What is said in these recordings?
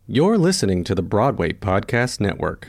You're listening to the Broadway Podcast Network.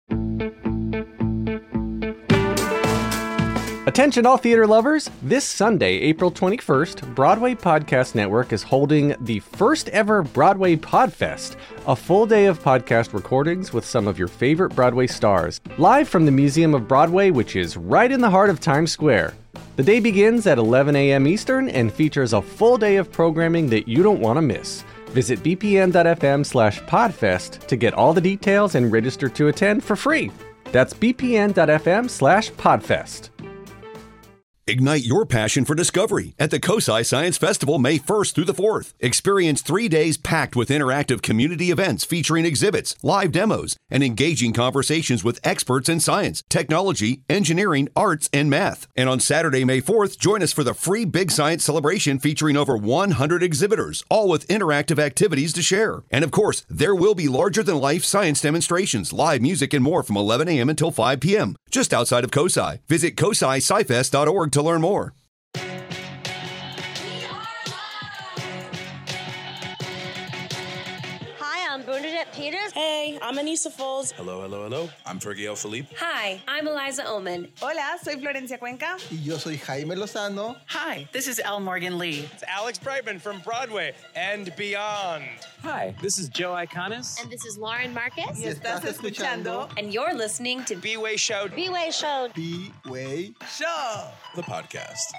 Attention all theater lovers! This Sunday, April 21st, Broadway Podcast Network is holding the first ever Broadway Podfest, a full day of podcast recordings with some of your favorite Broadway stars, live from the Museum of Broadway, which is right in the heart of Times Square. The day begins at 11 a.m. Eastern and features a full day of programming that you don't want to miss. Visit bpn.fm/podfest to get all the details and register to attend for free. That's bpn.fm/podfest. Ignite your passion for discovery at the COSI Science Festival May 1st through the 4th. Experience 3 days packed with interactive community events featuring exhibits, live demos, and engaging conversations with experts in science, technology, engineering, arts, and math. And on Saturday, May 4th, join us for the free Big Science celebration featuring over 100 exhibitors, all with interactive activities to share. And of course, there will be larger-than-life science demonstrations, live music, and more from 11 a.m. until 5 p.m. just outside of COSI. Visit COSISciFest.org to learn more. Hi, I'm Bernadette Peters. Hey, I'm Anissa Foles. Hello. I'm Fergie El Felipe. Hi, I'm Eliza Ullman. Hola, soy Florencia Cuenca. Y yo soy Jaime Lozano. Hi, this is L. Morgan Lee. It's Alex Brightman from Broadway and beyond. Hi, this is Joe Iconis. And this is Lauren Marquez. Y estás escuchando. And you're listening to B-Way Show. B-Way Show. B-Way Show. The podcast.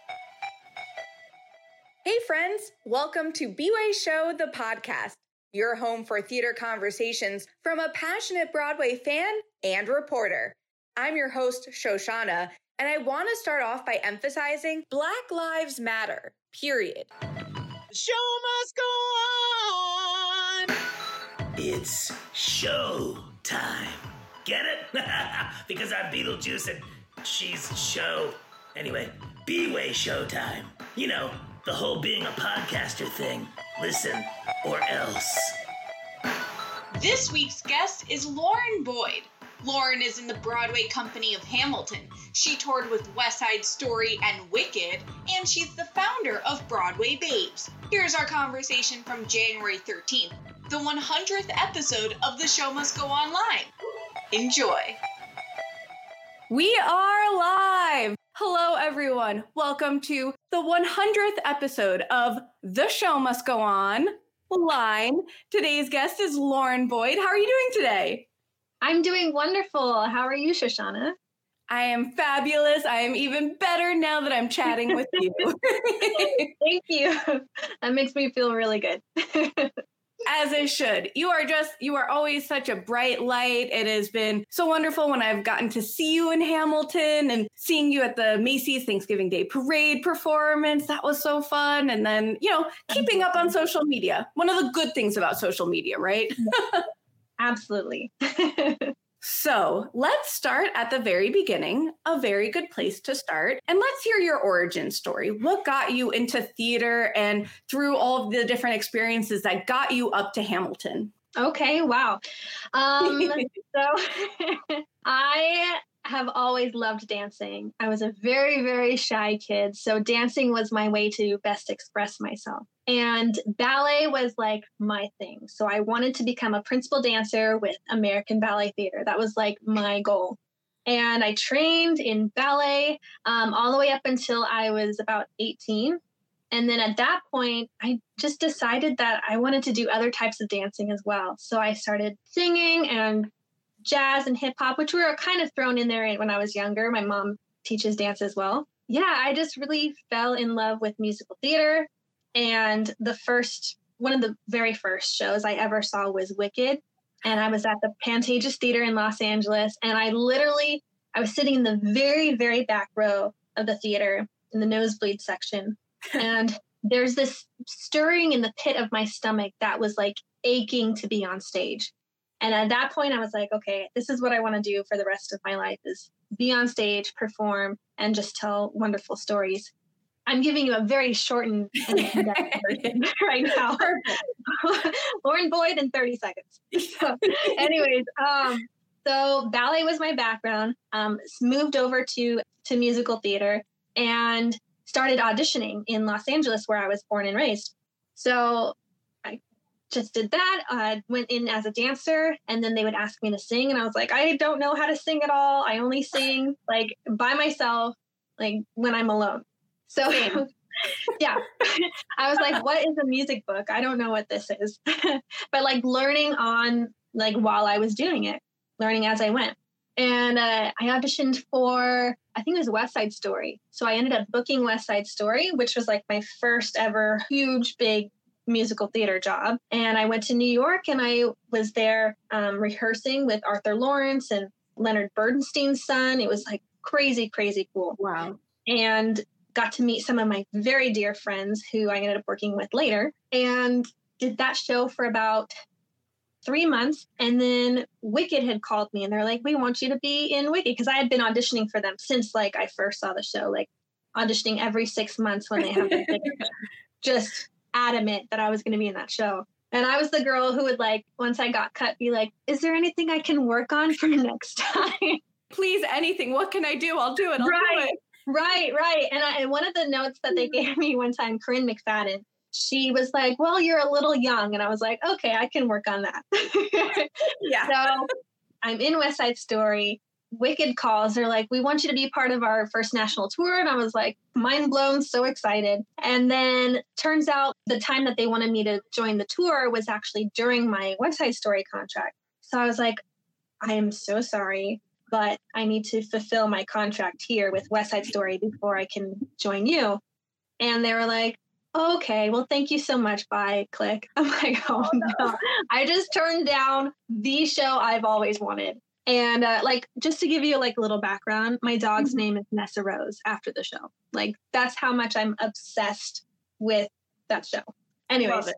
Hey friends, welcome to B-Way Show, the podcast, your home for theater conversations from a passionate Broadway fan and reporter. I'm your host, Shoshana, and I want to start off by emphasizing Black Lives Matter, period. The show must go on. It's show time. Get it? Because I'm Beetlejuice and she's show. Anyway, B-Way show time. You know, the whole being a podcaster thing. Listen or else. This week's guest is Lauren Boyd. Lauren is in the Broadway company of Hamilton. She toured with West Side Story and Wicked, and she's the founder of Broadway Babes. Here's our conversation from January 13th, the 100th episode of The Show Must Go On Live. Enjoy. We are live! Hello, everyone. Welcome to the 100th episode of The Show Must Go On Line. Today's guest is Lauren Boyd. How are you doing today? I'm doing wonderful. How are you, Shoshana? I am fabulous. I am even better now that I'm chatting with you. Thank you. That makes me feel really good. As it should. You are always such a bright light. It has been so wonderful when I've gotten to see you in Hamilton and seeing you at the Macy's Thanksgiving Day Parade performance. That was so fun. And then, keeping up on social media. One of the good things about social media, right? Absolutely. So let's start at the very beginning, a very good place to start. And let's hear your origin story. What got you into theater and through all of the different experiences that got you up to Hamilton? Okay, wow. So I have always loved dancing. I was a very, very shy kid. So dancing was my way to best express myself. And ballet was like my thing. So I wanted to become a principal dancer with American Ballet Theater. That was like my goal. And I trained in ballet all the way up until I was about 18. And then at that point, I just decided that I wanted to do other types of dancing as well. So I started singing and jazz and hip hop, which were kind of thrown in there when I was younger. My mom teaches dance as well. Yeah, I just really fell in love with musical theater. And one of the very first shows I ever saw was Wicked. And I was at the Pantages Theater in Los Angeles. And I was sitting in the very, very back row of the theater in the nosebleed section. And there's this stirring in the pit of my stomach that was like aching to be on stage. And at that point, I was like, okay, this is what I want to do for the rest of my life, is be on stage, perform, and just tell wonderful stories. I'm giving you a very shortened version right now. Lauren Boyd in 30 seconds. So anyways, so ballet was my background, moved over to musical theater and started auditioning in Los Angeles, where I was born and raised. So I just did that, went in as a dancer, and then they would ask me to sing. And I was like, I don't know how to sing at all. I only sing like by myself, like when I'm alone. So yeah, I was like, what is a music book? I don't know what this is. But like learning on like while I was doing it, learning as I went. And I auditioned for, I think it was West Side Story. So I ended up booking West Side Story, which was like my first ever huge, big musical theater job. And I went to New York and I was there rehearsing with Arthur Lawrence and Leonard Bernstein's son. It was like crazy, crazy cool. Wow. And got to meet some of my very dear friends who I ended up working with later, and did that show for about 3 months. And then Wicked had called me and they're like, we want you to be in Wicked. Because I had been auditioning for them since like I first saw the show, like auditioning every 6 months when they have the thing. Just adamant that I was going to be in that show. And I was the girl who would like, once I got cut, be like, is there anything I can work on for next time? Please, anything. What can I do? I'll do it. I'll do it. Right. And one of the notes that they gave me one time, Corinne McFadden, she was like, well, you're a little young. And I was like, okay, I can work on that. Yeah. So I'm in West Side Story. Wicked calls. They're like, we want you to be part of our first national tour. And I was like, mind blown, so excited. And then turns out the time that they wanted me to join the tour was actually during my West Side Story contract. So I was like, I am so sorry, but I need to fulfill my contract here with West Side Story before I can join you. And they were like, okay, well, thank you so much. Bye, click. I'm like, oh no. I just turned down the show I've always wanted. And like, just to give you like a little background, my dog's name is Nessa Rose after the show. Like, that's how much I'm obsessed with that show. Anyways.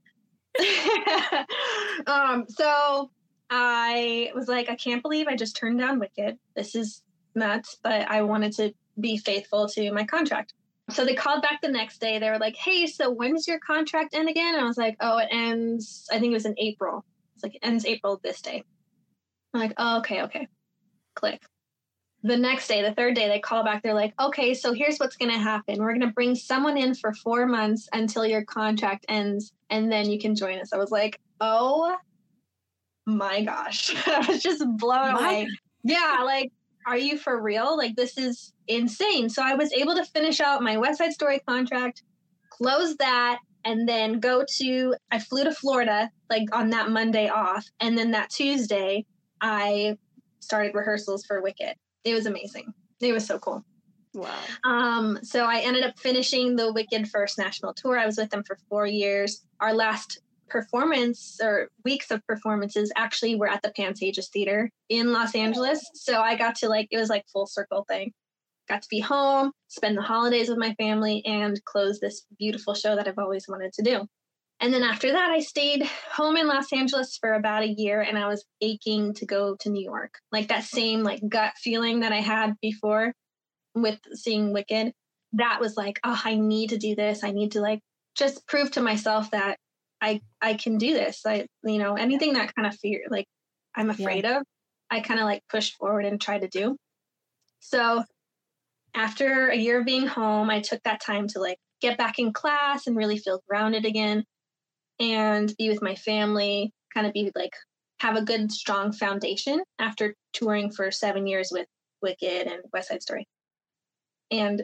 So I was like, I can't believe I just turned down Wicked. This is nuts, but I wanted to be faithful to my contract. So they called back the next day. They were like, hey, so when does your contract end again? And I was like, oh, it ends, I think it was in April. It's like, it ends April this day. I'm like, oh, okay. Click. The next day, the third day, they call back. They're like, okay, so here's what's going to happen. We're going to bring someone in for 4 months until your contract ends, and then you can join us. I was like, oh my gosh. I was just blown away. Yeah, like, are you for real? Like, this is insane. So I was able to finish out my West Side Story contract, close that, and then I flew to Florida, like on that Monday off. And then that Tuesday, I started rehearsals for Wicked. It was amazing. It was so cool. Wow. So I ended up finishing the Wicked first national tour. I was with them for 4 years. Our last performance or weeks of performances actually were at the Pantages Theater in Los Angeles. So I got to it was like full circle thing. Got to be home, spend the holidays with my family, and close this beautiful show that I've always wanted to do. And then after that, I stayed home in Los Angeles for about a year, and I was aching to go to New York. Like that same gut feeling that I had before with seeing Wicked. That was like, oh, I need to do this. I need to just prove to myself that I can do this. Anything that kind of fear, I'm afraid of, I kind of push forward and try to do. So after a year of being home, I took that time to get back in class and really feel grounded again and be with my family, kind of have a good, strong foundation after touring for 7 years with Wicked and West Side Story. And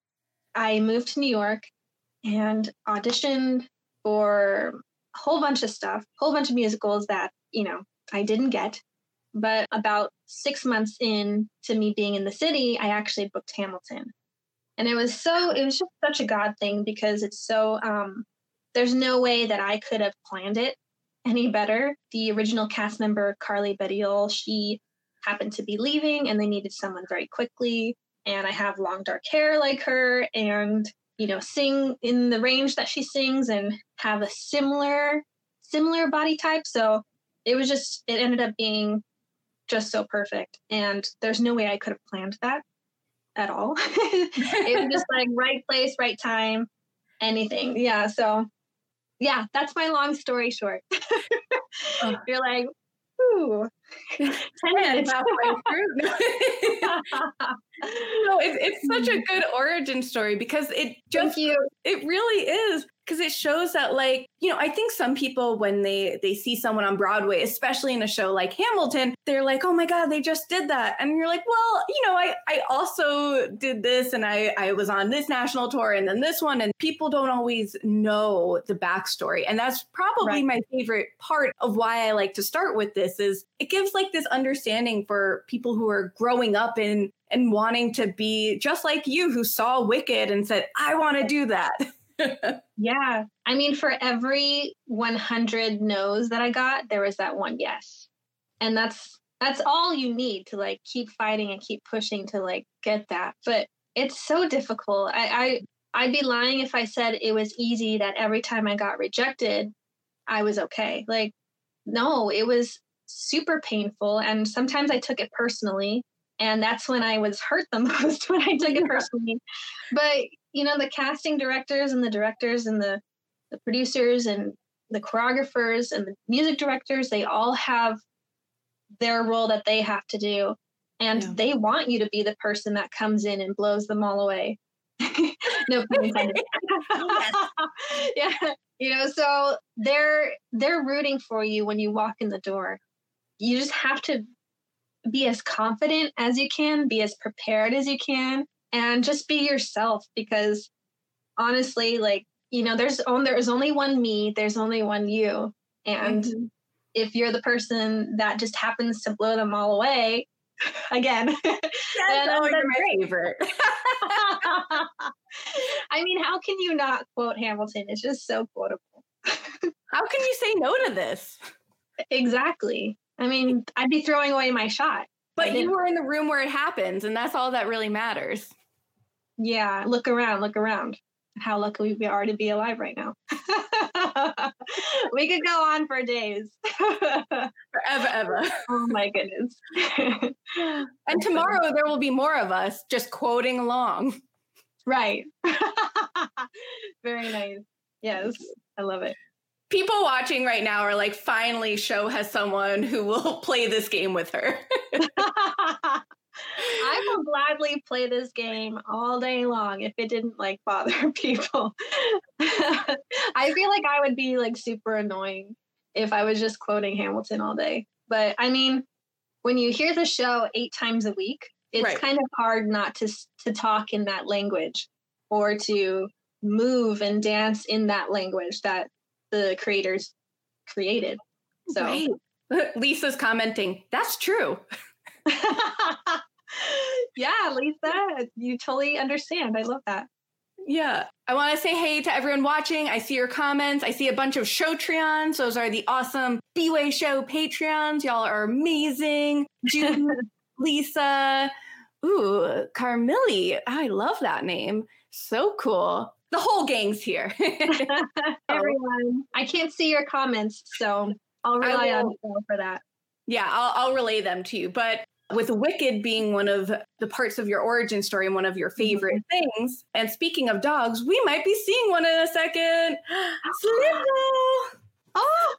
I moved to New York and auditioned for a whole bunch of stuff, whole bunch of musicals that, I didn't get. But about 6 months in to me being in the city, I actually booked Hamilton. And it was just such a God thing because it's so, there's no way that I could have planned it any better. The original cast member, Carly Bediol, she happened to be leaving and they needed someone very quickly. And I have long dark hair like her and, sing in the range that she sings and have a similar body type. So it ended up being just so perfect. And there's no way I could have planned that at all. It was just right place, right time, anything. Yeah. So yeah, that's my long story short. You're like, ooh, 10 minutes halfway through. No, it's such a good origin story because it really is because it shows that, like, you know, I think some people, when they see someone on Broadway, especially in a show like Hamilton, they're like, oh my God, they just did that. And you're like, well, you know, I also did this, and I was on this national tour and then this one, and people don't always know the backstory. And that's probably my favorite part of why I like to start with this, is it gives like this understanding for people who are growing up and wanting to be just like you, who saw Wicked and said, I want to do that. Yeah. I mean, for every 100 no's that I got, there was that one yes. And that's all you need to like keep fighting and keep pushing to like get that. But it's so difficult. I'd be lying if I said it was easy, that every time I got rejected, I was okay. Like, no, it was super painful. And sometimes I took it personally. And that's when I was hurt the most, when I took it personally. But, you know, the casting directors and the directors and the producers and the choreographers and the music directors, they all have their role that they have to do. And they want you to be the person that comes in and blows them all away. No pun intended. Yeah. You know, so they're rooting for you when you walk in the door. You just have to be as confident as you can, be as prepared as you can, and just be yourself, because honestly, like, you know, there is only one me, there's only one you. And if you're the person that just happens to blow them all away, again, you're my favorite. I mean, how can you not quote Hamilton? It's just so quotable. How can you say no to this? Exactly. I mean, I'd be throwing away my shot. But you were in the room where it happens, and that's all that really matters. Yeah, look around. How lucky we are to be alive right now. We could go on for days. Forever. Oh my goodness. And tomorrow there will be more of us just quoting along. Right. Very nice. Yes, I love it. People watching right now are like, finally, Show has someone who will play this game with her. I will gladly play this game all day long if it didn't like bother people. I feel like I would be like super annoying if I was just quoting Hamilton all day. But I mean, when you hear the show 8 times a week, it's kind of hard not to talk in that language, or to move and dance in that language that the creators created. So Lisa's commenting, that's true. Yeah, Lisa, you totally understand. I love that. Yeah. I want to say hey to everyone watching. I see your comments. I see a bunch of Showtreons. Those are the awesome B-Way Show Patreons. Y'all are amazing. Judy, Lisa, Carmilli. I love that name. So cool. The whole gang's here. Everyone. I can't see your comments, so I'll rely on you for that. Yeah, I'll relay them to you. But with Wicked being one of the parts of your origin story and one of your favorite things, and speaking of dogs, we might be seeing one in a second. Slimbo! Oh!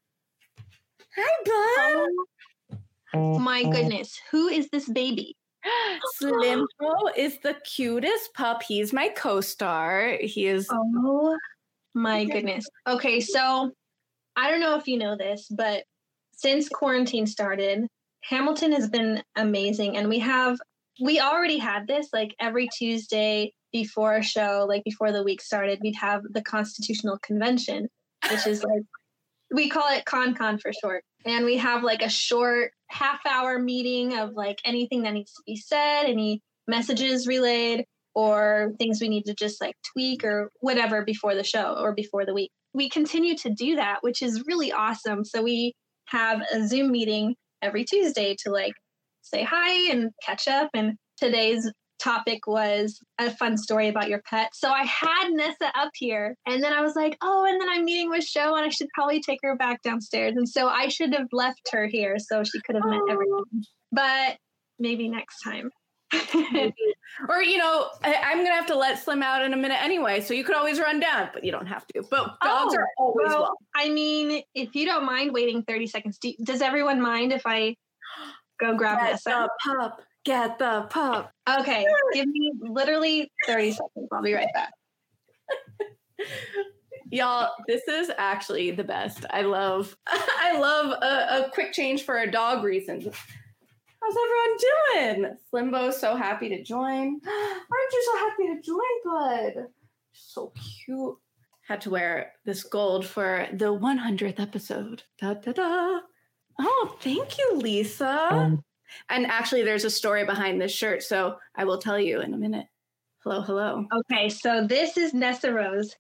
Hi, bud! Oh my goodness. Who is this baby? Slimbo is the cutest pup. He's my co-star. He is... Oh my goodness. Okay, so I don't know if you know this, but since quarantine started, Hamilton has been amazing. And we already had this, like every Tuesday before a show, like before the week started, we'd have the Constitutional Convention, which is like, we call it Con for short. And we have like a short half-hour meeting of like anything that needs to be said, any messages relayed, or things we need to just like tweak or whatever before the show or before the week. We continue to do that, which is really awesome. So we have a Zoom meeting every Tuesday to like say hi and catch up. And today's topic was a fun story about your pet. So I had Nessa up here, and then I was like, oh, and then I'm meeting with Show, and I should probably take her back downstairs. And so I should have left her here so she could have met everyone. But maybe next time. Or, you know, I'm going to have to let Slim out in a minute anyway, so you could always run down, but you don't have to. But dogs are always welcome. I mean, if you don't mind waiting 30 seconds, does everyone mind if I go grab Nessa? Get the pup. Okay, give me literally 30 seconds. I'll be right back. Y'all, this is actually the best. I love a quick change for a dog reason. How's everyone doing? Slimbo's so happy to join. Aren't you so happy to join, bud? So cute. Had to wear this gold for the 100th episode. Da, da, da. Oh, thank you, Lisa. And actually, there's a story behind this shirt, so I will tell you in a minute. Hello, hello. Okay, so this is Nessa Rose.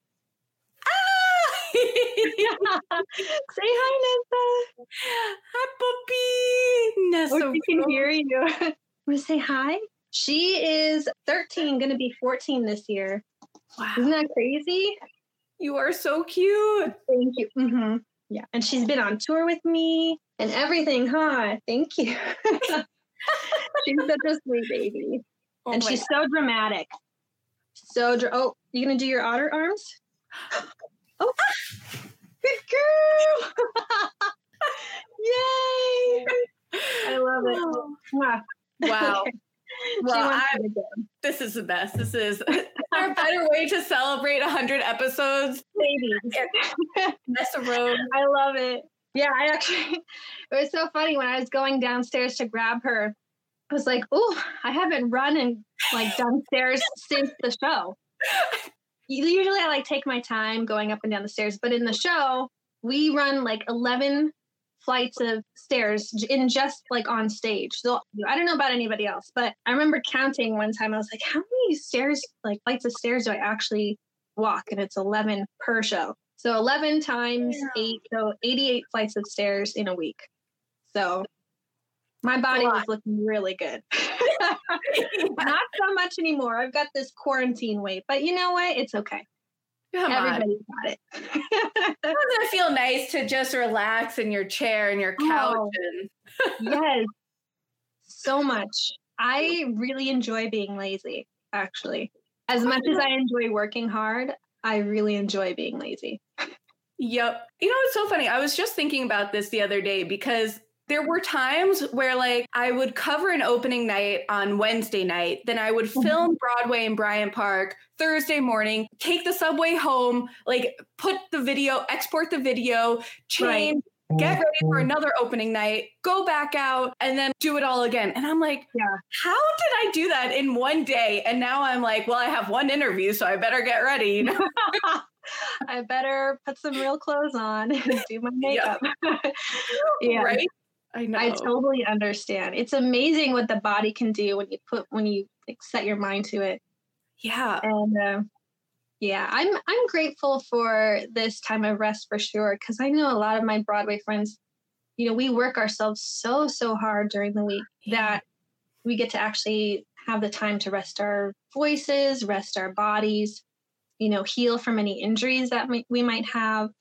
Say hi, Nessa. Hi, puppy. Nessa. Oh, she can hear you. Want to say hi? She is 13, going to be 14 this year. Wow. Isn't that crazy? You are so cute. Thank you. Mm-hmm. Yeah, and she's been on tour with me and everything, huh? Thank you. She's such a sweet baby. Oh, and she's so dramatic. Oh, you going to do your otter arms? Oh, good girl. Yay. I love it. Wow. Okay. Well, this is the best. Is there a better way to celebrate 100 episodes? Maybe. Nessa Rose. I love it. Yeah, it was so funny when I was going downstairs to grab her. I was like, oh, I haven't run and downstairs since the show. Usually I take my time going up and down the stairs, but in the show, we run 11 flights of stairs in just on stage. So I don't know about anybody else, but I remember counting one time. I was like, how many stairs, flights of stairs do I actually walk? And it's 11 per show. So 11 times 8, so 88 flights of stairs in a week. So my body was looking really good. Not so much anymore. I've got this quarantine weight, but you know what? It's okay. Everybody's got it. Doesn't it feel nice to just relax in your chair and your couch? Yes, so much. I really enjoy being lazy, actually. As much as I enjoy working hard, I really enjoy being lazy. Yep. You know, it's so funny. I was just thinking about this the other day because there were times where I would cover an opening night on Wednesday night, then I would film Broadway in Bryant Park Thursday morning, take the subway home, put the video, export the video, change, get ready for another opening night, go back out, and then do it all again. And I'm like, how did I do that in one day? And now I'm like, well, I have one interview, so I better get ready. You know? I better put some real clothes on and do my makeup. Yeah. Right? I know. I totally understand. It's amazing what the body can do when you set your mind to it. Yeah. And I'm grateful for this time of rest for sure, because I know a lot of my Broadway friends, we work ourselves so hard during the week that we get to actually have the time to rest our voices, rest our bodies, heal from any injuries that we might have.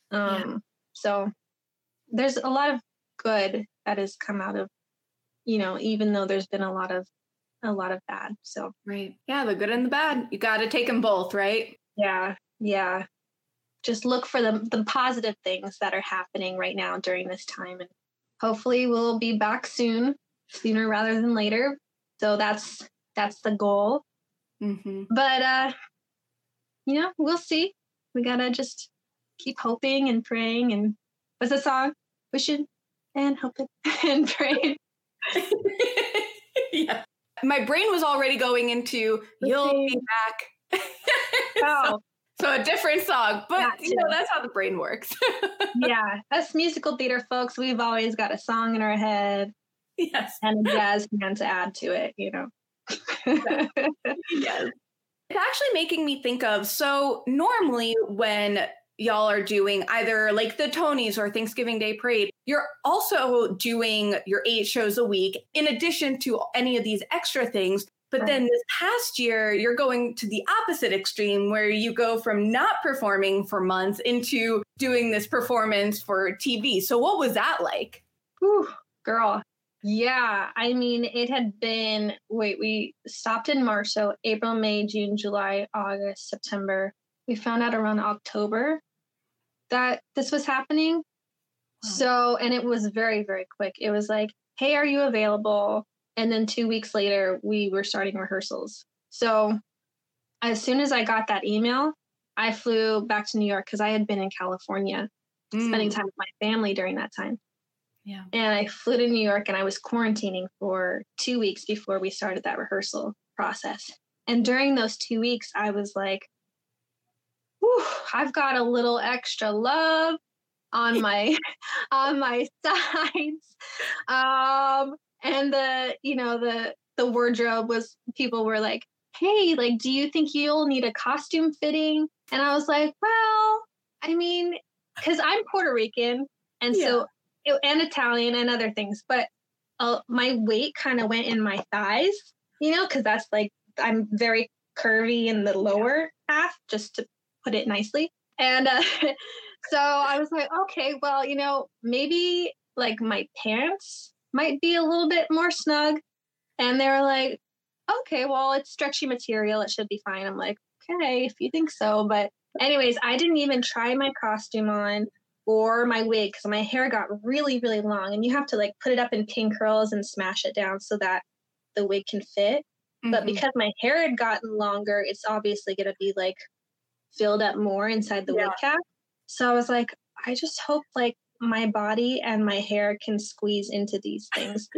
So there's a lot of good that has come out of, even though there's been a lot of bad. So right. Yeah, the good and the bad. You got to take them both, right? Yeah. Just look for the positive things that are happening right now during this time, and hopefully we'll be back sooner rather than later. So that's the goal. Mm-hmm. But we'll see. We gotta just keep hoping and praying. And what's the song? Wishing and hoping and praying. Yeah. My brain was already going into "You'll Be Back." So a different song, but that's how the brain works. Yeah, us musical theater folks, we've always got a song in our head. Yes, and a jazz band to add to it. Yes. It's actually making me think of, so normally when y'all are doing either the Tonys or Thanksgiving Day Parade, you're also doing your 8 shows a week in addition to any of these extra things. But then this past year, you're going to the opposite extreme where you go from not performing for months into doing this performance for TV. So what was that like? Whew, girl. Yeah, I mean, it had been, we stopped in March, so April, May, June, July, August, September. We found out around October that this was happening. Wow. So, and it was very, very quick. It was like, hey, are you available? And then 2 weeks later, we were starting rehearsals. So as soon as I got that email, I flew back to New York because I had been in California spending time with my family during that time. Yeah. And I flew to New York and I was quarantining for 2 weeks before we started that rehearsal process. And during those 2 weeks, I was like, whew, I've got a little extra love on my sides. And the wardrobe was, people were like, hey, like, do you think you'll need a costume fitting? And I was like, well, I mean, because I'm Puerto Rican and and Italian and other things, but my weight kind of went in my thighs, because that's like, I'm very curvy in the lower half, just to put it nicely. And so I was like, okay, well, maybe like my pants might be a little bit more snug. And they were like, okay, well, it's stretchy material. It should be fine. I'm like, okay, if you think so. But anyways, I didn't even try my costume on or my wig because my hair got really, really long. And you have to like put it up in pin curls and smash it down so that the wig can fit. Mm-hmm. But because my hair had gotten longer, it's obviously going to be like filled up more inside the wig cap. So I was like, I just hope like my body and my hair can squeeze into these things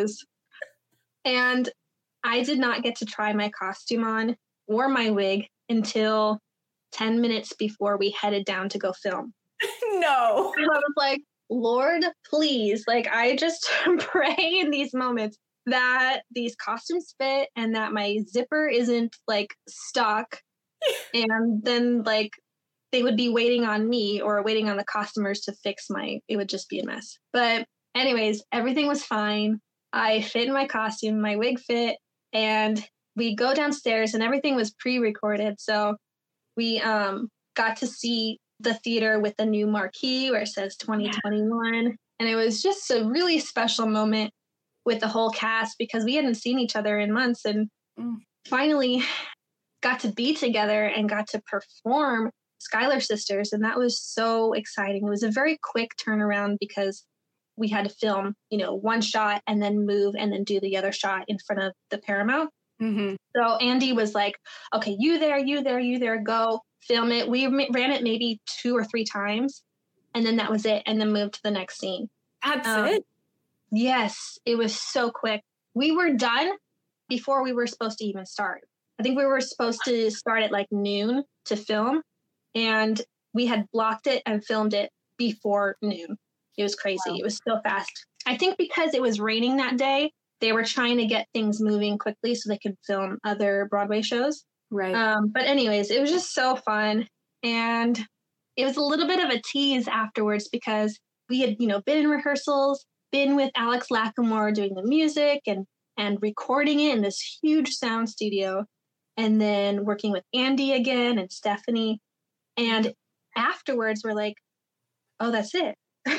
and I did not get to try my costume on or my wig until 10 minutes before we headed down to go film. No. And I was like, Lord, please, like I just pray in these moments that these costumes fit and that my zipper isn't like stuck. And then like they would be waiting on me or waiting on the costumers to fix it would just be a mess. But anyways, everything was fine. I fit in my costume, my wig fit, and we go downstairs and everything was pre-recorded. So we got to see the theater with the new marquee where it says 2021. And it was just a really special moment with the whole cast because we hadn't seen each other in months and finally got to be together and got to perform Schuyler Sisters. And that was so exciting. It was a very quick turnaround because we had to film, one shot and then move and then do the other shot in front of the Paramount. Mm-hmm. So Andy was like, okay, you there, go film it. We ran it maybe 2 or 3 times and then that was it. And then moved to the next scene. That's it? Yes, it was so quick. We were done before we were supposed to even start. I think we were supposed to start at like noon to film and we had blocked it and filmed it before noon. It was crazy. Wow. It was so fast. I think because it was raining that day, they were trying to get things moving quickly so they could film other Broadway shows. Right. But anyways, it was just so fun. And it was a little bit of a tease afterwards because we had, been in rehearsals, been with Alex Lacamoire doing the music and recording it in this huge sound studio. And then working with Andy again and Stephanie. And afterwards, we're like, oh, that's it.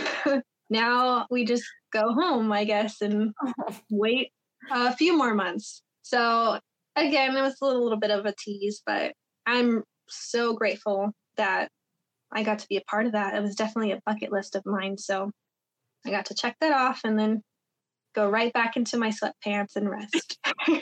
Now we just go home, I guess, and wait a few more months. So again, it was a little bit of a tease, but I'm so grateful that I got to be a part of that. It was definitely a bucket list of mine. So I got to check that off and then go right back into my sweatpants and rest.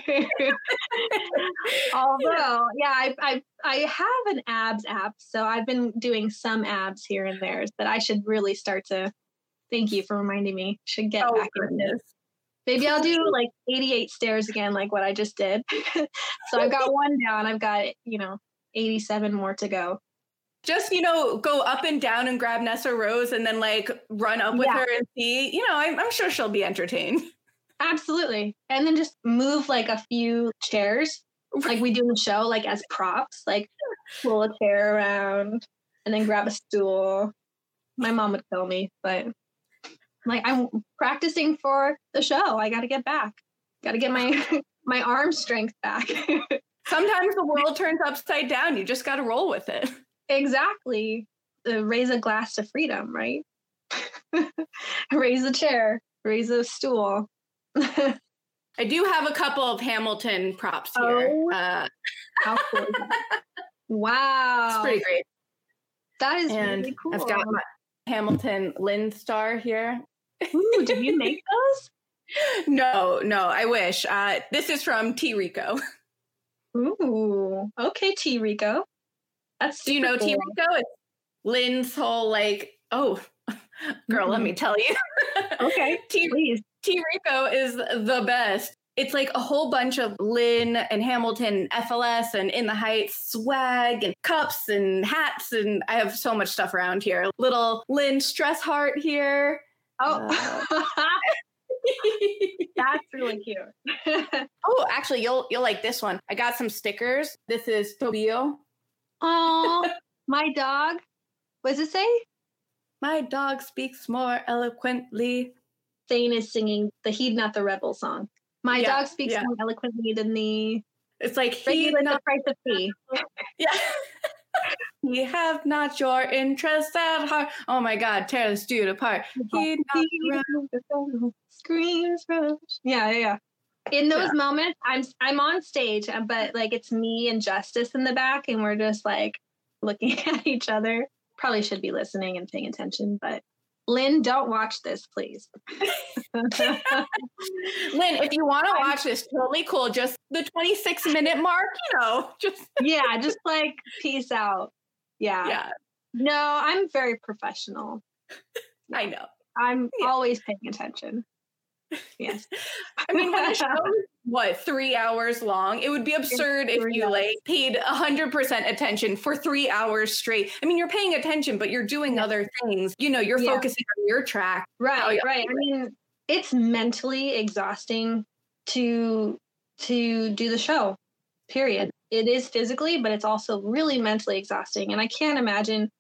Although, yeah, I have an abs app, so I've been doing some abs here and there that I should really start to. Thank you for reminding me. Should get back into this. Maybe I'll do like 88 stairs again, like what I just did. So I've got one down. I've got 87 more to go. Just, go up and down and grab Nessa Rose and then like run up with her and see, I'm sure she'll be entertained. Absolutely. And then just move like a few chairs like we do in the show, like as props, like pull a chair around and then grab a stool. My mom would kill me, but like I'm practicing for the show. I got to get back. Got to get my arm strength back. Sometimes the world turns upside down. You just got to roll with it. Exactly. Raise a glass to freedom, right? Raise a chair, raise a stool. I do have a couple of Hamilton props here. Oh, how cool is that? Wow. It's pretty great. That is really cool. I've got my Hamilton Lynn star here. Ooh, did you make those? No, I wish. This is from T. Rico. Ooh, okay, T. Rico. That's Do you know cool. T Rico? It's Lynn's whole like, oh, girl, let me tell you. Okay, please. T Rico is the best. It's like a whole bunch of Lynn and Hamilton, FLS and In the Heights swag and cups and hats. And I have so much stuff around here. Little Lynn stress heart here. Oh, that's really cute. Oh, actually, you'll like this one. I got some stickers. This is Tobio. Oh, my dog. What does it say? My dog speaks more eloquently. Thane is singing the Heed Not the Rebel song. My dog speaks more eloquently than the... It's like, Heed Not the Price of Tea. Yeah. We have not your interests at heart. Oh my God, tear this dude apart. Heed not the rebel. Screams rush. Yeah. In those moments, I'm on stage, but like it's me and Justice in the back, and we're just like looking at each other. Probably should be listening and paying attention, but Lynn, don't watch this, please. Lynn, if you want to watch this, totally cool. Just the 26-minute mark, just just like peace out. Yeah. No, I'm very professional. I know. I'm always paying attention. Yes. I mean, when the show is, 3 hours long? It would be absurd if you paid 100% attention for 3 hours straight. I mean, you're paying attention, but you're doing other things. You're focusing on your track. Right. I mean, it's mentally exhausting to do the show, period. It is physically, but it's also really mentally exhausting. And I can't imagine,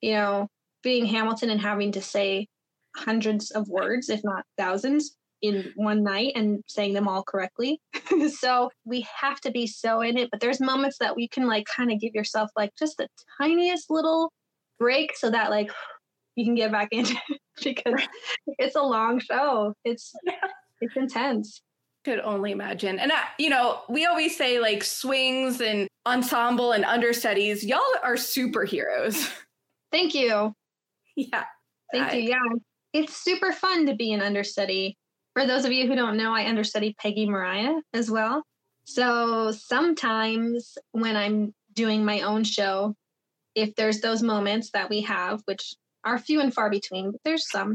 being Hamilton and having to say hundreds of words, if not thousands, in one night and saying them all correctly. So we have to be so in it, but there's moments that we can kind of give yourself just the tiniest little break so that you can get back in because it's a long show. It's intense. Could only imagine. And we always say swings and ensemble and understudies, y'all are superheroes. Thank you. Yeah. Thank you. Yeah. It's super fun to be an understudy. For those of you who don't know, I understudy Peggy Mariah as well. So sometimes when I'm doing my own show, if there's those moments that we have, which are few and far between, but there's some,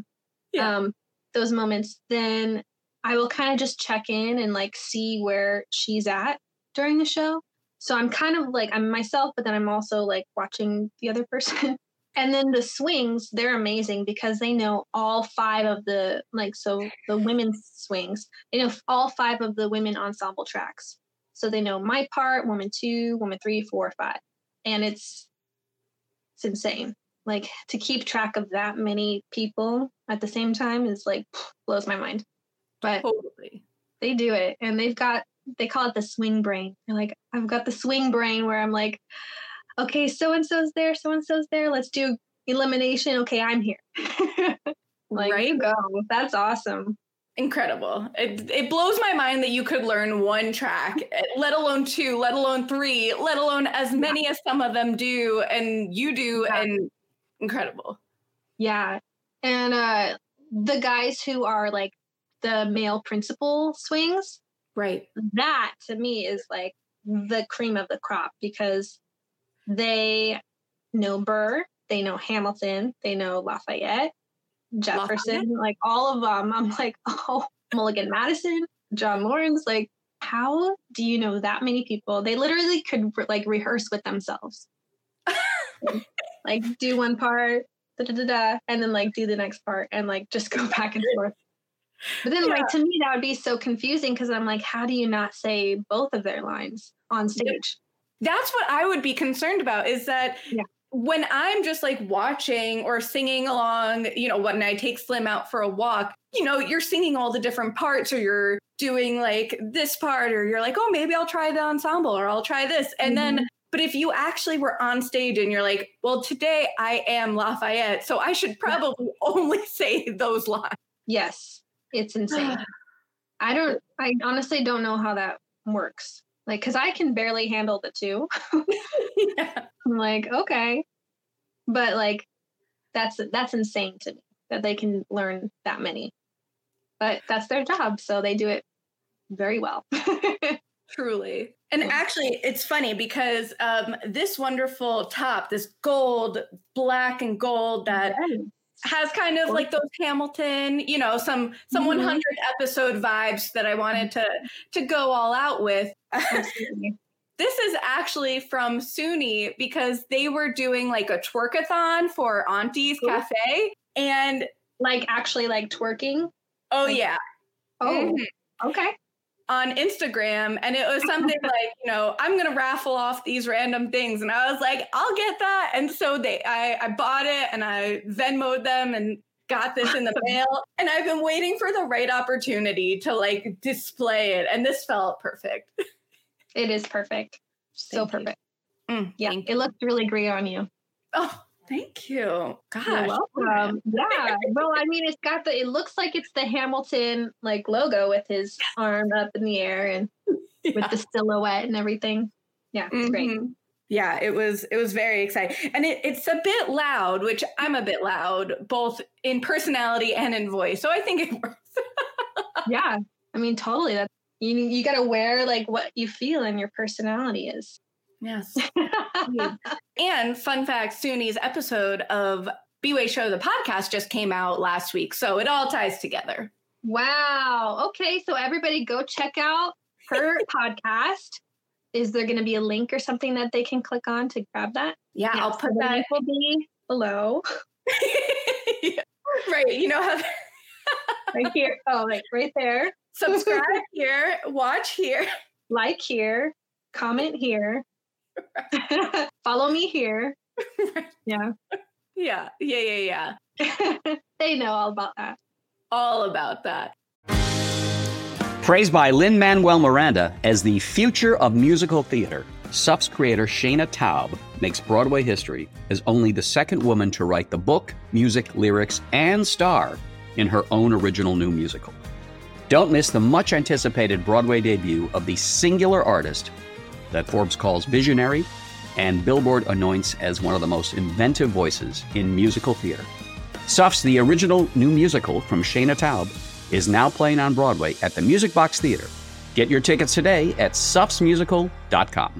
those moments, then I will kind of just check in and see where she's at during the show. So I'm kind of I'm myself, but then I'm also watching the other person. And then the swings, they're amazing because they know all 5 of the, the women's swings. They know all 5 of the women ensemble tracks. So they know my part, woman 2, woman 3, 4, 5. And it's insane. To keep track of that many people at the same time is blows my mind. But totally. They do it. And they call it the swing brain. They're I've got the swing brain where I'm okay, so-and-so's there, so-and-so's there. Let's do elimination. Okay, I'm here. Right? You go. That's awesome. Incredible. It blows my mind that you could learn one track, let alone 2, let alone 3, let alone as many as some of them do, and you do, and incredible. Yeah. And the guys who are the male principal swings, right? That, to me, is the cream of the crop because they know Burr, they know Hamilton, they know Lafayette, Jefferson, all of them. I'm Mulligan Madison, John Lawrence, how do you know that many people? They literally could rehearse with themselves. Do one part, and then do the next part and just go back and forth. But then to me, that would be so confusing because I'm how do you not say both of their lines on stage? That's what I would be concerned about is that when I'm just watching or singing along, when I take Slim out for a walk, you're singing all the different parts or you're doing this part or you're oh, maybe I'll try the ensemble or I'll try this. And then, but if you actually were on stage and you're well, today I am Lafayette, so I should probably only say those lines. Yes, it's insane. I honestly don't know how that works. Because I can barely handle the 2. I'm okay. But that's insane to me that they can learn that many. But that's their job, so they do it very well. Truly. And actually, it's funny because this wonderful top, this gold, black and gold that has kind of like those Hamilton, you know, some 100 episode vibes that I wanted to go all out with. This is actually from SUNY because they were doing like a twerkathon for Auntie's Cafe and like actually like twerking. Oh yeah. Oh, okay. On Instagram, and it was something like, you know, I'm gonna raffle off these random things, and I was like, I'll get that. And so I bought it and I Venmo'd them and got this in the mail, and I've been waiting for the right opportunity to like display it, and this felt perfect. It is perfect. So perfect. Yeah, it looks really great on you. Oh, thank you. Gosh. You're welcome. Yeah. Well, I mean, it looks like it's the Hamilton like logo with his arm up in the air and with the silhouette and everything. Yeah, it's great. Yeah, it was very exciting. And it's a bit loud, which I'm a bit loud, both in personality and in voice. So I think it works. Yeah. I mean, totally. You got to wear like what you feel and your personality is. Yes. And fun fact, SUNY's episode of B-Way Show, the podcast, just came out last week. So it all ties together. Wow. Okay. So everybody go check out her podcast. Is there going to be a link or something that they can click on to grab that? Yeah, I'll put the that. link will be below. Yeah. Right. You know how. Right here. Oh, like right there. Subscribe here. Watch here. Like here. Comment here. Follow me here. Yeah. Yeah. They know all about that. All about that. Praised by Lin-Manuel Miranda as the future of musical theater, SUF's creator Shayna Taub makes Broadway history as only the second woman to write the book, music, lyrics, and star in her own original new musical. Don't miss the much-anticipated Broadway debut of the singular artist that Forbes calls visionary and Billboard anoints as one of the most inventive voices in musical theater. SUF's The Original New Musical from Shayna Taub is now playing on Broadway at the Music Box Theater. Get your tickets today at sufsmusical.com.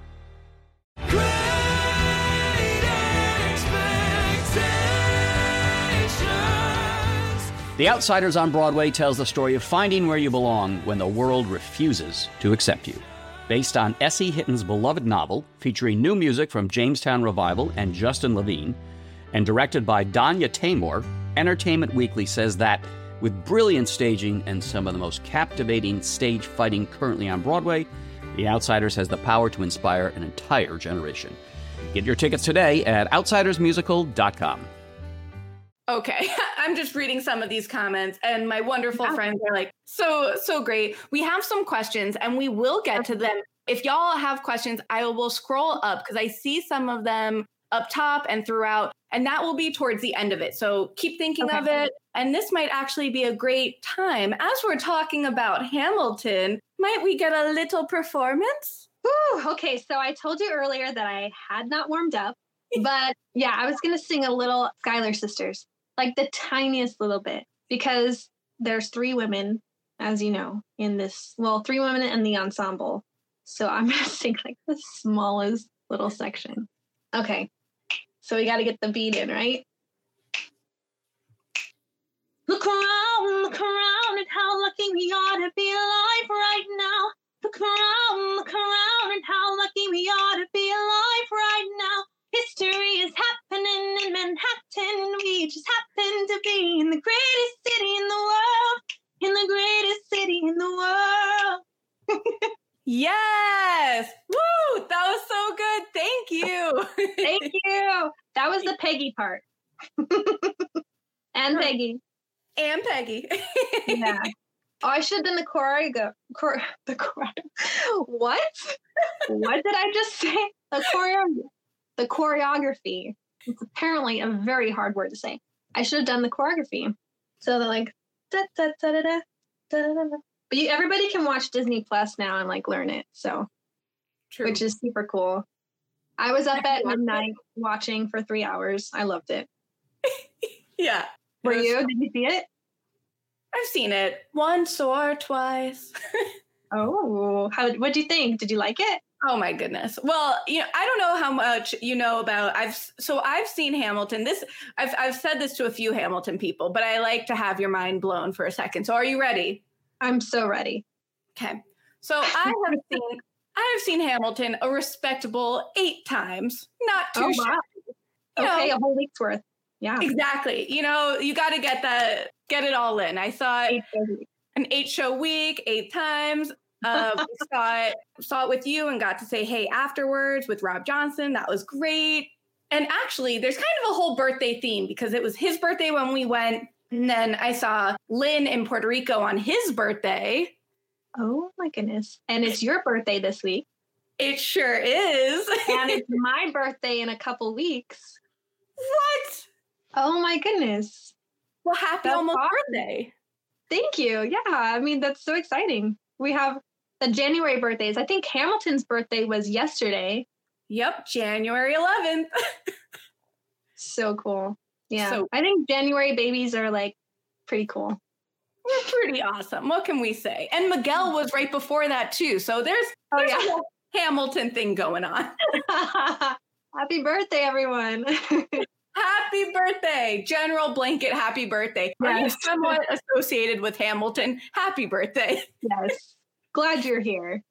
The Outsiders on Broadway tells the story of finding where you belong when the world refuses to accept you. Based on S.E. Hitton's beloved novel, featuring new music from Jamestown Revival and Justin Levine, and directed by Danya Taymor, Entertainment Weekly says that with brilliant staging and some of the most captivating stage fighting currently on Broadway, The Outsiders has the power to inspire an entire generation. Get your tickets today at outsidersmusical.com. Okay, I'm just reading some of these comments, and my wonderful friends are like, so great. We have some questions, and we will get to them. If y'all have questions, I will scroll up because I see some of them up top and throughout, and that will be towards the end of it. So keep thinking of it. And this might actually be a great time. As we're talking about Hamilton, might we get a little performance? Ooh, okay, so I told you earlier that I had not warmed up, but yeah, I was going to sing a little Schuyler Sisters, like the tiniest little bit, because there's 3 women, as you know, in this, 3 women in the ensemble. So I'm going to sing like the smallest little section. Okay, so we got to get the beat in, right? Look around at how lucky we are to be alive right now. Look around at how lucky we are to be alive right now. History is happening in Manhattan. We just happen to be in the greatest city in the world. In the greatest city in the world. Yes! Woo! That was so good. Thank you. Thank you. That was the Peggy part. And Peggy. And Peggy. Yeah. Oh, I should have done the choreo. What? What did I just say? The choreography. It's apparently a very hard word to say. I should have done the choreography. So they're like, da, da, da, da, da, da, da, da. But everybody can watch Disney Plus now and like learn it. So, true. Which is super cool. I was up at midnight watching for 3 hours. I loved it. Yeah. Were you? Did you see it? I've seen it once or twice. Oh, what do you think? Did you like it? Oh my goodness. Well, I don't know how much you know about. I've seen Hamilton. I've said this to a few Hamilton people, but I like to have your mind blown for a second. So are you ready? I'm so ready. Okay. So I have seen Hamilton a respectable 8 times. Not too shabby. Wow. Okay, a whole week's worth. Yeah. Exactly. You got to get it all in. I saw an 8-show week, 8 times. We saw it with you and got to say hey afterwards with Rob Johnson. That was great. And actually, there's kind of a whole birthday theme because it was his birthday when we went. And then I saw Lynn in Puerto Rico on his birthday. Oh my goodness. And it's your birthday this week. It sure is. And it's my birthday in a couple weeks. What? Oh my goodness. Well, happy almost birthday. Thank you. Yeah. I mean, that's so exciting. We have the January birthdays. I think Hamilton's birthday was yesterday. Yep. January 11th. So cool. Yeah. I think January babies are like pretty cool. We're pretty awesome. What can we say? And Miguel was right before that too. So there's a whole Hamilton thing going on. Happy birthday, everyone. Happy birthday. General blanket happy birthday. Yes. Are you somewhat associated with Hamilton? Happy birthday. Yes. Glad you're here.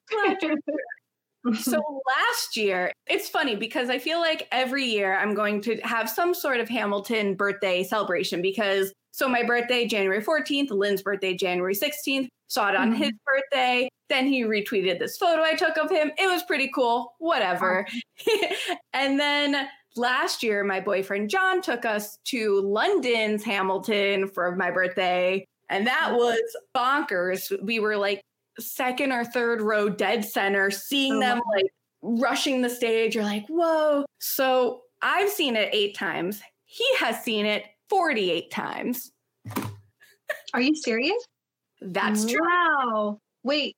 So last year, it's funny because I feel like every year I'm going to have some sort of Hamilton birthday celebration because my birthday, January 14th, Lynn's birthday, January 16th, saw it on his birthday. Then he retweeted this photo I took of him. It was pretty cool. Whatever. And then last year, my boyfriend John took us to London's Hamilton for my birthday. And that was bonkers. We were like second or third row dead center, seeing them like rushing the stage. You're like, whoa. So I've seen it 8 times. He has seen it 48 times. Are you serious? That's true. Wow. Wait.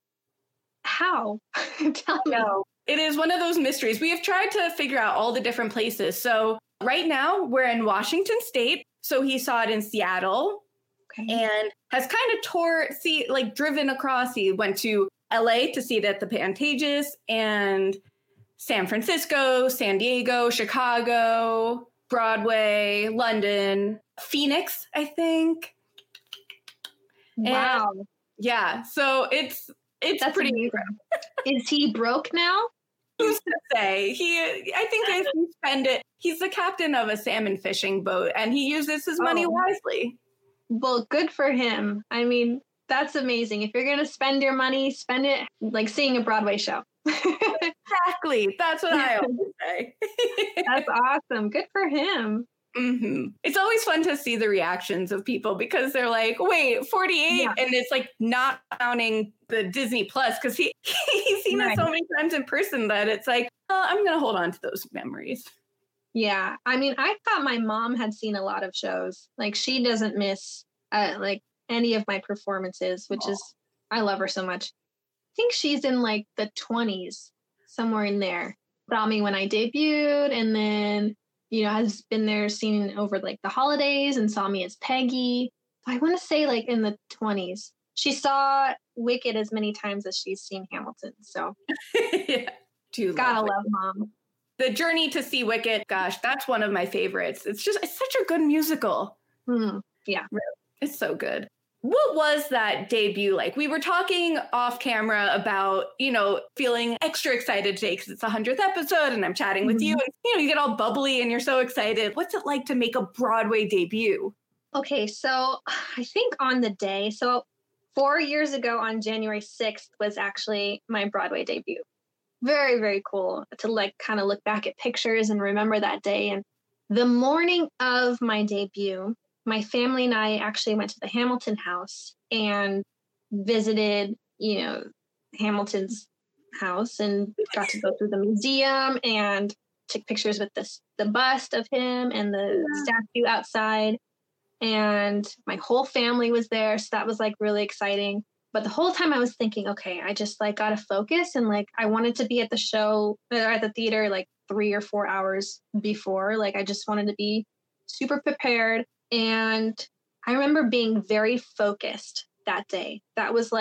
How? Tell me. No, it is one of those mysteries. We have tried to figure out all the different places. So right now we're in Washington State. So he saw it in Seattle. And has kind of driven across. He went to LA to see it at the Pantages and San Francisco, San Diego, Chicago, Broadway, London, Phoenix, I think. Wow. And yeah. So it's That's pretty incredible. Is he broke now? Who's to say? I think he spend it. He's the captain of a salmon fishing boat and he uses his money wisely. Well, good for him. I mean, that's amazing. If you're going to spend your money, spend it like seeing a Broadway show. Exactly. That's what I always say. That's awesome. Good for him. Mm-hmm. It's always fun to see the reactions of people because they're like, wait, 48. Yeah. And it's like not counting the Disney Plus because he's seen it so many times in person that it's like, I'm going to hold on to those memories. Yeah. I mean, I thought my mom had seen a lot of shows. Like she doesn't miss like any of my performances, which is, I love her so much. I think she's in like the 20s, somewhere in there. Saw me when I debuted and then, has been there seen over like the holidays and saw me as Peggy. I want to say like in the 20s. She saw Wicked as many times as she's seen Hamilton. So yeah, gotta love mom. The journey to see Wicked, gosh, that's one of my favorites. It's such a good musical. Yeah. It's so good. What was that debut like? We were talking off camera about, feeling extra excited today because it's the 100th episode and I'm chatting with you and, you get all bubbly and you're so excited. What's it like to make a Broadway debut? Okay, so I think on the day, 4 years ago on January 6th was actually my Broadway debut. Very, very cool to like kind of look back at pictures and remember that day. And the morning of my debut, my family and I actually went to the Hamilton house and visited, Hamilton's house and got to go through the museum and took pictures with the bust of him and the statue outside. And my whole family was there. So that was like really exciting. But the whole time I was thinking, okay, I just like got to focus. And like, I wanted to be at the show or at the theater like 3 or 4 hours before. Like, I just wanted to be super prepared. And I remember being very focused that day. That was like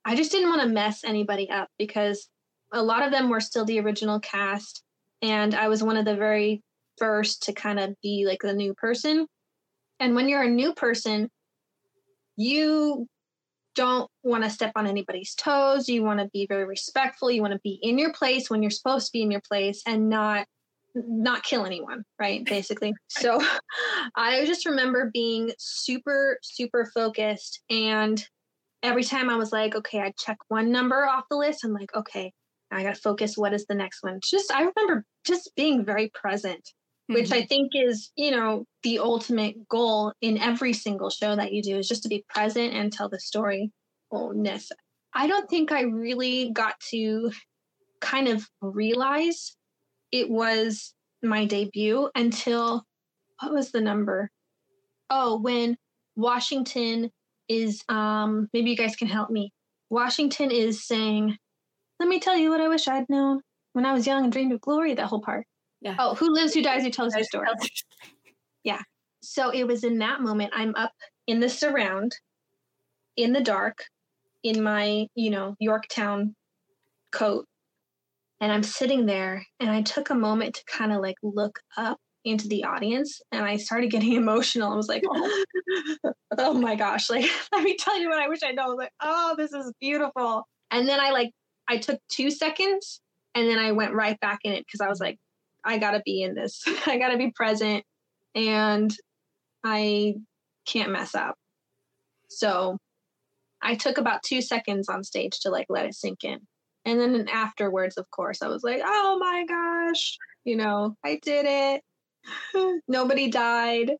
I just didn't want to mess anybody up because a lot of them were still the original cast. And I was one of the very first to kind of be like the new person. And when you're a new person, you don't want to step on anybody's toes. You want to be very respectful. You want to be in your place when you're supposed to be in your place and not kill anyone, right? Basically. So I just remember being super, super focused. And every time I was like, okay, I check one number off the list. I'm like, okay, I got to focus. What is the next one? I remember just being very present, which I think is, the ultimate goal in every single show that you do is just to be present and tell the story wholeness. I don't think I really got to kind of realize it was my debut until, what was the number? Oh, when Washington is, maybe you guys can help me. Washington is saying, let me tell you what I wish I'd known when I was young and dreamed of glory, that whole part. Yeah. Oh, who lives, who dies, who tells your story. Yeah. So it was in that moment, I'm up in the surround, in the dark, in my, Yorktown coat. And I'm sitting there and I took a moment to kind of like look up into the audience and I started getting emotional. I was like, oh my gosh, like, let me tell you what I wish I'd known. I was like, oh, this is beautiful. And then I took 2 seconds and then I went right back in it because I was like, I got to be in this. I got to be present and I can't mess up. So I took about 2 seconds on stage to like let it sink in. And then afterwards, of course, I was like, oh my gosh, I did it. Nobody died.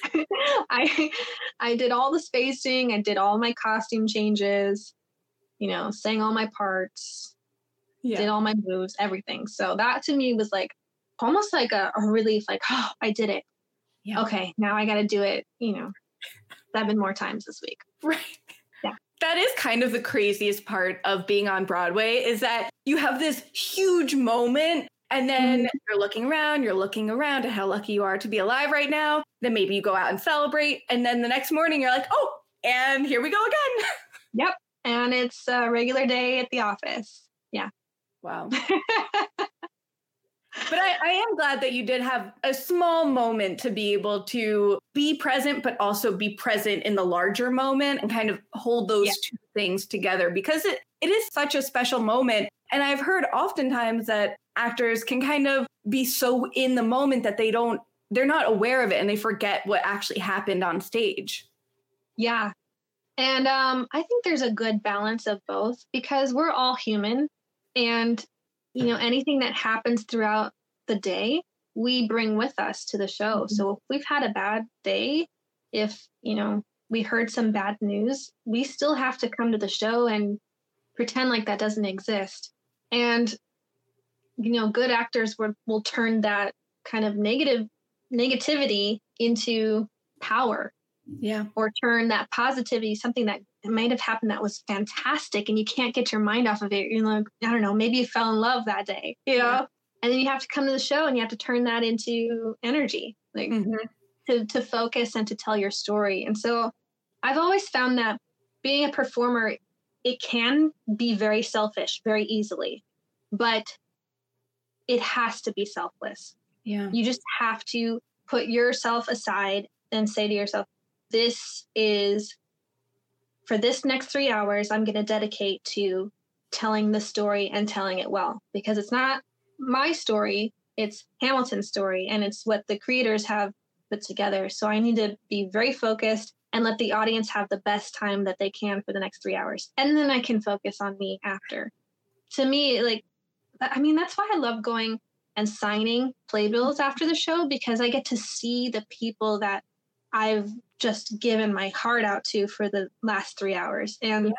I did all the spacing. I did all my costume changes, sang all my parts, did all my moves, everything. So that to me was like almost like a relief, like, oh, I did it. Yeah. Okay, now I got to do it, 7 more times this week. Right. That is kind of the craziest part of being on Broadway is that you have this huge moment and then you're looking around at how lucky you are to be alive right now. Then maybe you go out and celebrate. And then the next morning you're like, oh, and here we go again. Yep. And it's a regular day at the office. Yeah. Wow. But I am glad that you did have a small moment to be able to be present, but also be present in the larger moment and kind of hold those two things together because it is such a special moment. And I've heard oftentimes that actors can kind of be so in the moment that they're not aware of it and they forget what actually happened on stage. Yeah. And I think there's a good balance of both because we're all human and anything that happens throughout the day, we bring with us to the show. So if we've had a bad day, if, we heard some bad news, we still have to come to the show and pretend like that doesn't exist. And, good actors will turn that kind of negativity into power. Yeah. Or turn that positivity, something that might have happened that was fantastic and you can't get your mind off of it. I don't know, maybe you fell in love that day, and then you have to come to the show and you have to turn that into energy, like to focus and to tell your story. And so I've always found that being a performer, it can be very selfish, very easily, but it has to be selfless. Yeah. You just have to put yourself aside and say to yourself, this is, for this next 3 hours, I'm going to dedicate to telling the story and telling it well, because it's not my story, it's Hamilton's story, and it's what the creators have put together. So I need to be very focused and let the audience have the best time that they can for the next 3 hours. And then I can focus on me after. To me, that's why I love going and signing playbills after the show, because I get to see the people that I've just given my heart out to for the last 3 hours. And,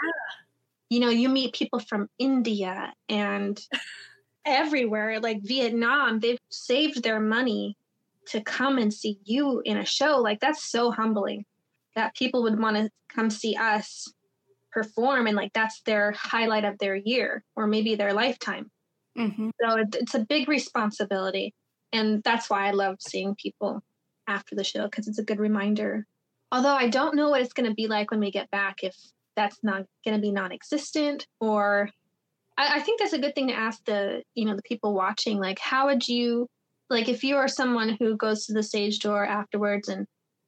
you meet people from India and everywhere, like Vietnam. They've saved their money to come and see you in a show. Like, that's so humbling that people would want to come see us perform. And that's their highlight of their year or maybe their lifetime. Mm-hmm. So it's a big responsibility. And that's why I love seeing people after the show, because it's a good reminder. Although I don't know what it's going to be like when we get back, if that's not going to be non-existent? Or I think that's a good thing to ask the people watching, like, how would you, like, if you are someone who goes to the stage door afterwards and,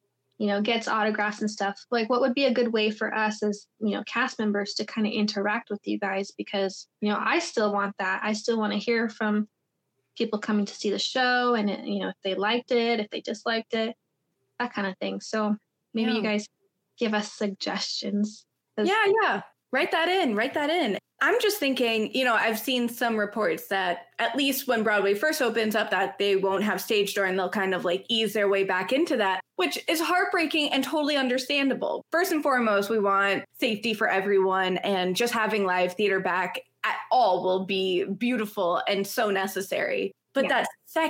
gets autographs and stuff, like, what would be a good way for us as, cast members to kind of interact with you guys? Because, I still want that. I still want to hear from people coming to see the show and, if they liked it, if they disliked it, that kind of thing. So maybe you guys give us suggestions. Yeah. Write that in. I'm just thinking, I've seen some reports that at least when Broadway first opens up, that they won't have stage door and they'll kind of like ease their way back into that, which is heartbreaking and totally understandable. First and foremost, we want safety for everyone, and just having live theater back at all will be beautiful and so necessary. But that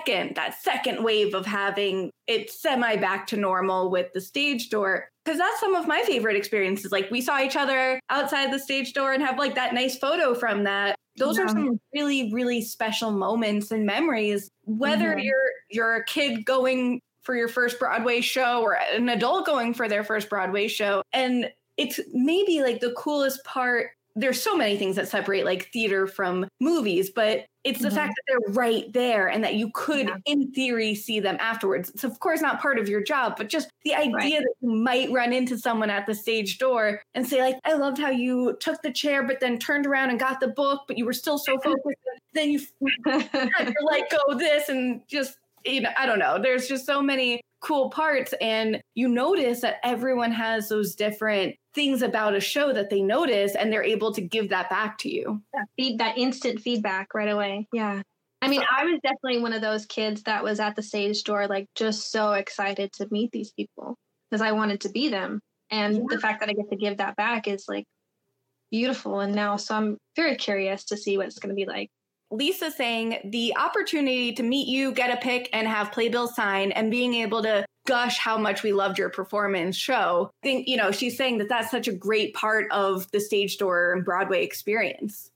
second wave of having it semi back to normal with the stage door, because that's some of my favorite experiences. Like, we saw each other outside the stage door and have like that nice photo from that. Those are some really, really special moments and memories, whether you're a kid going for your first Broadway show or an adult going for their first Broadway show. And it's maybe like the coolest part. There's so many things that separate like theater from movies, but it's the fact that they're right there and that you could, in theory, see them afterwards. It's of course not part of your job, but just the idea that you might run into someone at the stage door and say, like, I loved how you took the chair, but then turned around and got the book, but you were still so focused. Then you had to let go this and just, I don't know. There's just so many cool parts, and you notice that everyone has those different things about a show that they notice, and they're able to give that back to you. That instant feedback right away. Yeah. I mean, I was definitely one of those kids that was at the stage door, like, just so excited to meet these people because I wanted to be them. And the fact that I get to give that back is like beautiful. And now, so I'm very curious to see what it's going to be like. Lisa saying the opportunity to meet you, get a pic, and have Playbill sign, and being able to gush how much we loved your performance show. I think, she's saying that that's such a great part of the stage door and Broadway experience.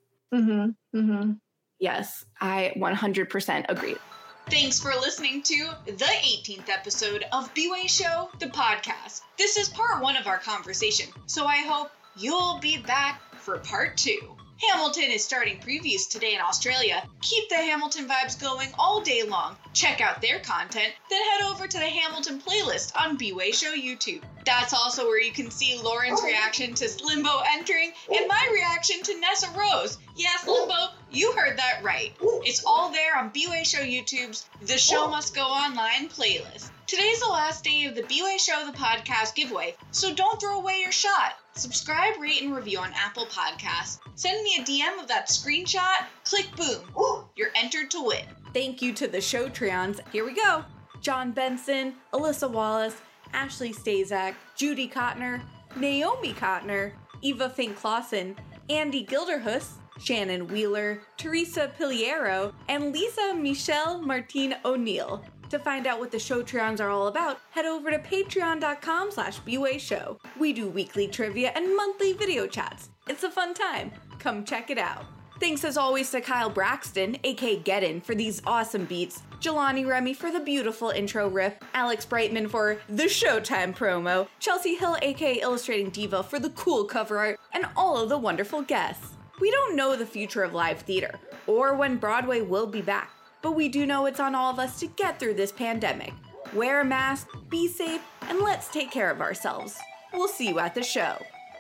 Yes, I 100% agree. Thanks for listening to the 18th episode of B-Way Show, the podcast. This is part 1 of our conversation, so I hope you'll be back for part 2. Hamilton is starting previews today in Australia. Keep the Hamilton vibes going all day long. Check out their content, then head over to the Hamilton playlist on B-Way Show YouTube. That's also where you can see Lauren's reaction to Limbo entering and my reaction to Nessa Rose. Yes, Limbo, you heard that right. It's all there on B-Way Show YouTube's The Show Must Go Online playlist. Today's the last day of the B-Way Show the podcast giveaway, so don't throw away your shot. Subscribe, rate, and review on Apple Podcasts. Send me a DM of that screenshot. Click boom. You're entered to win. Thank you to the Showtreons. Here we go. John Benson, Alyssa Wallace, Ashley Stazak, Judy Kottner, Naomi Kottner, Eva Fink-Clausen, Andy Gilderhus, Shannon Wheeler, Teresa Piliero, and Lisa Michelle Martine O'Neill. To find out what the Showtreons are all about, head over to patreon.com/bwayshow. We do weekly trivia and monthly video chats. It's a fun time. Come check it out. Thanks as always to Kyle Braxton, aka Geddon, for these awesome beats, Jelani Remy for the beautiful intro riff, Alex Brightman for the Showtime promo, Chelsea Hill, aka Illustrating Diva, for the cool cover art, and all of the wonderful guests. We don't know the future of live theater, or when Broadway will be back, but we do know it's on all of us to get through this pandemic. Wear a mask, be safe, and let's take care of ourselves. We'll see you at the show.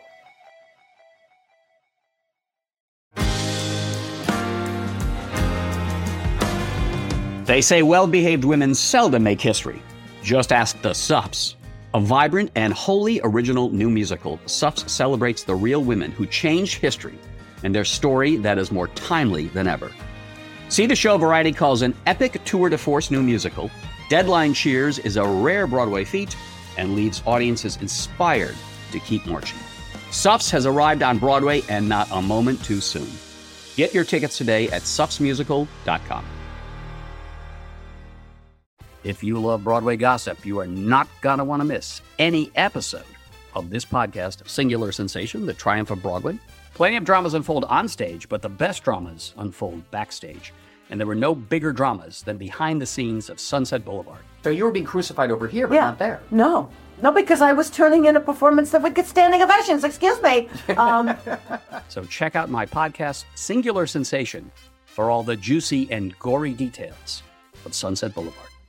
They say well-behaved women seldom make history. Just ask the Suffs. A vibrant and wholly original new musical, Suffs celebrates the real women who changed history and their story that is more timely than ever. See the show Variety calls an epic tour de force new musical. Deadline cheers is a rare Broadway feat and leaves audiences inspired to keep marching. Suffs has arrived on Broadway and not a moment too soon. Get your tickets today at suffsmusical.com. If you love Broadway gossip, you are not going to want to miss any episode of this podcast, Singular Sensation, The Triumph of Broadway. Plenty of dramas unfold on stage, but the best dramas unfold backstage. And there were no bigger dramas than behind the scenes of Sunset Boulevard. So you were being crucified over here, but not there. No. No, because I was turning in a performance that would get standing ovations. Excuse me. So check out my podcast, Singular Sensation, for all the juicy and gory details of Sunset Boulevard.